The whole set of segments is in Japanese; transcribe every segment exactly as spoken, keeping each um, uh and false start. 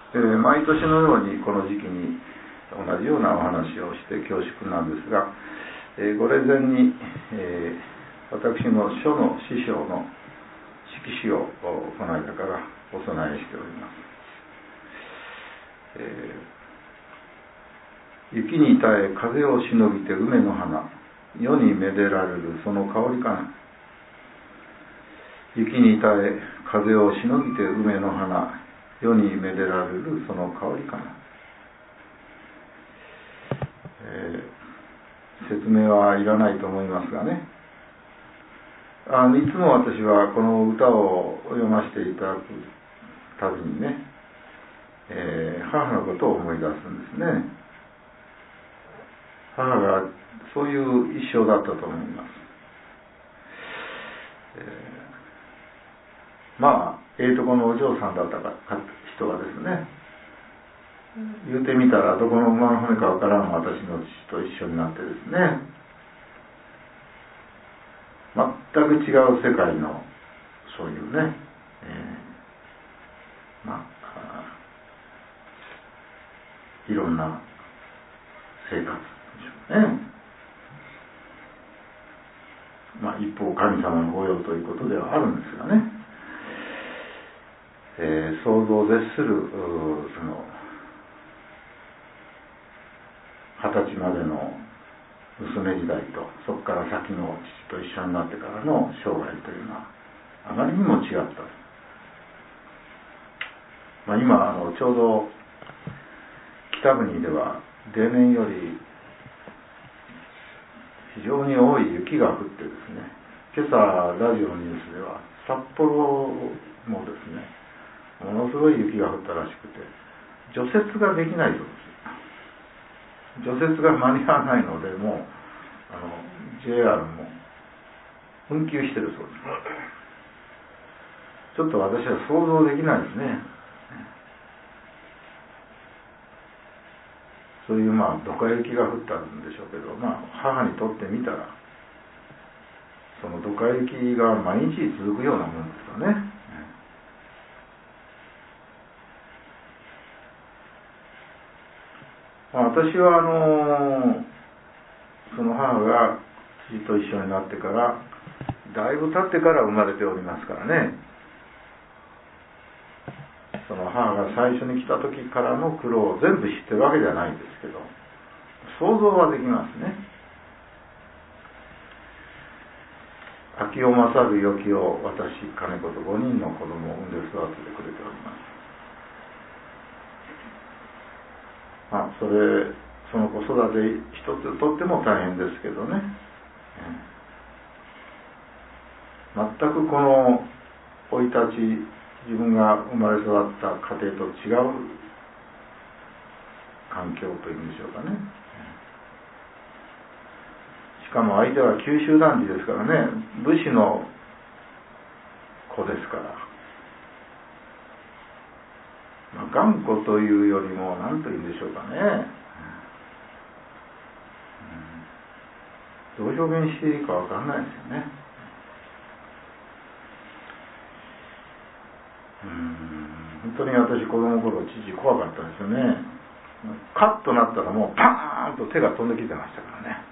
えー、毎年のようにこの時期に同じようなお話をして恐縮なんですが、えー、ご例前に、えー、私の書の師匠の色紙をこの間からお供えしております。えー、雪に耐え風をしのぎて梅の花、世にめでられるその香りかな。雪に耐え風をしのぎて梅の花、世にめでられるその香りかな。えー、説明はいらないと思いますがね、あのいつも私はこの歌を読ませていただくたびにね、えー、母のことを思い出すんですね。母がそういう一生だったと思います。えー、まあええとこのお嬢さんだったか人がですね、言うてみたらどこの馬の骨かわからん私の父と一緒になってですね、全く違う世界のそういうね、えー、まあいろんな生活でしょうね。まあ一方神様の御用ということではあるんですがね、えー、想像を絶するその二十歳までの娘時代とそこから先の父と一緒になってからの生涯というのはあまりにも違った。まあ、今あのちょうど北国では例年より非常に多い雪が降ってですね、今朝ラジオのニュースでは札幌もですねものすごい雪が降ったらしくて除雪ができないそうです。除雪が間に合わないのでもうあの ジェイアール も紛糾してるそうです。ちょっと私は想像できないですね。そういうまあドカ雪が降ったんでしょうけど、まあ母にとってみたらそのドカ雪が毎日続くようなもんですよね。私はあのその母が父と一緒になってからだいぶ経ってから生まれておりますからね、その母が最初に来た時からの苦労を全部知ってるわけじゃないんですけど想像はできますね。秋を勝る良きを私金子とごにんの子供を産んで育ててくれております。まあ、それその子育て一つとっても大変ですけどね、全くこの生い立ち自分が生まれ育った家庭と違う環境というんでしょうかね。しかも相手は九州男児ですからね、武士の子ですから、まあ、頑固というよりも何というんでしょうかね、どう表現していいか分かんないですよね。うーん、本当に私子供の頃父怖かったですよね。カッとなったらもうパーンと手が飛んできてましたからね。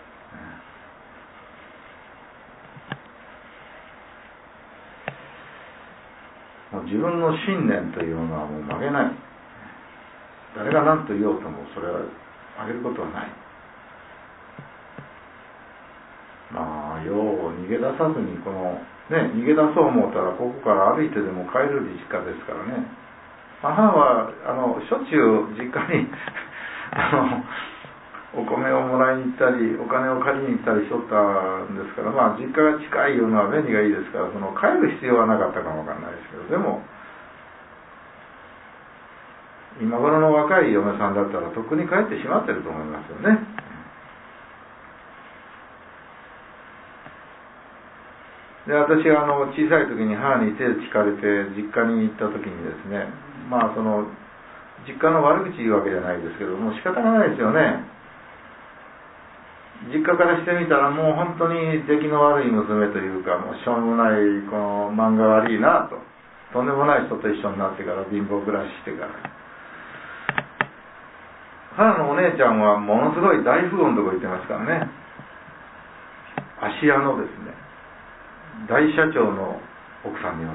もう自分の信念というものはもう曲げない。誰が何と言おうともそれは曲げることはない。まあよう逃げ出さずにこのね、逃げ出そう思ったらここから歩いてでも帰る実家ですからね。母はあのしょっちゅう実家にあのお米をもらいに行ったりお金を借りに行ったりしとったんですから、まあ実家が近いいうのは便利がいいですから、その帰る必要はなかったかもわかんないですけど、でも今頃の若い嫁さんだったらとっくに帰ってしまってると思いますよね。で、私があの小さい時に母に手を引かれて実家に行った時にですね、まあその実家の悪口言うわけじゃないですけども仕方がないですよね。実家からしてみたらもう本当に出来の悪い娘というか、もうしょうもないこの漫画悪いなと、とんでもない人と一緒になってから貧乏暮らししてから母のお姉ちゃんはものすごい大富豪のとこ行ってますからね。芦屋のですね、大社長の奥さんに収ま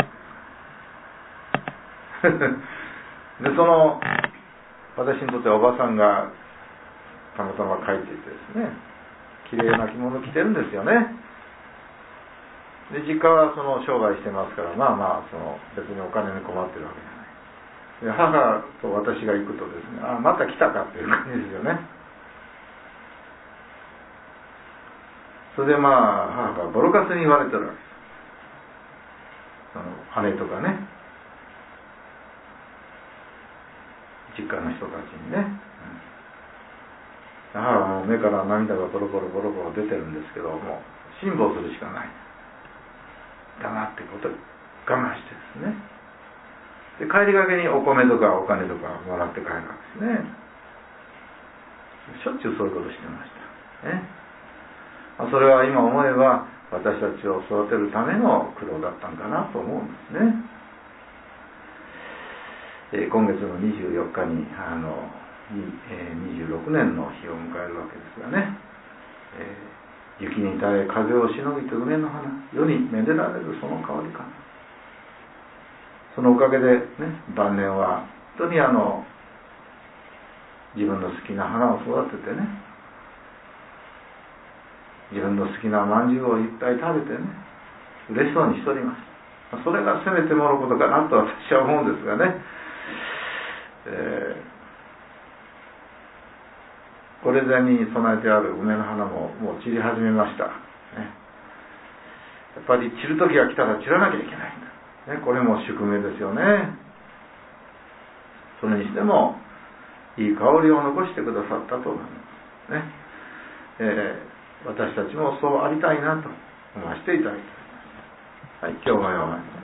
ってるで、その私にとっておばさんがたまたま書いていてですね、綺麗な着物着てるんですよね。で、実家はその商売してますから、まあまあその別にお金に困ってるわけじゃない。で、母と私が行くとですね、あ、また来たかっていう感じですよね。それでまあ母がボロカスに言われてるわけです。あの姉とかね、実家の人たちにね、うん、母はもう目から涙がボロボロボロボロ出てるんですけど、もう辛抱するしかない。黙ってこと我慢してですね。で、帰りがけにお米とかお金とかもらって帰るわけですね。しょっちゅうそういうことしてましたね。それは今思えば私たちを育てるための苦労だったんかなと思うんですね。えー、今月のにじゅうよっかにあの、えー、にじゅうろくねんの日を迎えるわけですがね、えー雪に耐え風をしのぎて梅の花、世にめでられるその香りかな。そのおかげでね、晩年は本当にあの自分の好きな花を育ててね、自分の好きな饅頭をいっぱい食べてね、嬉しそうにしております。それがせめてものことかなと私は思うんですがね、えーこれでに備えてある梅の花ももう散り始めました、ね、やっぱり散る時が来たら散らなきゃいけないんだ、ね、これも宿命ですよね。それにしてもいい香りを残してくださったと思いますね、えー、私たちもそうありたいなと思わせていただきたい。はい、今日はよう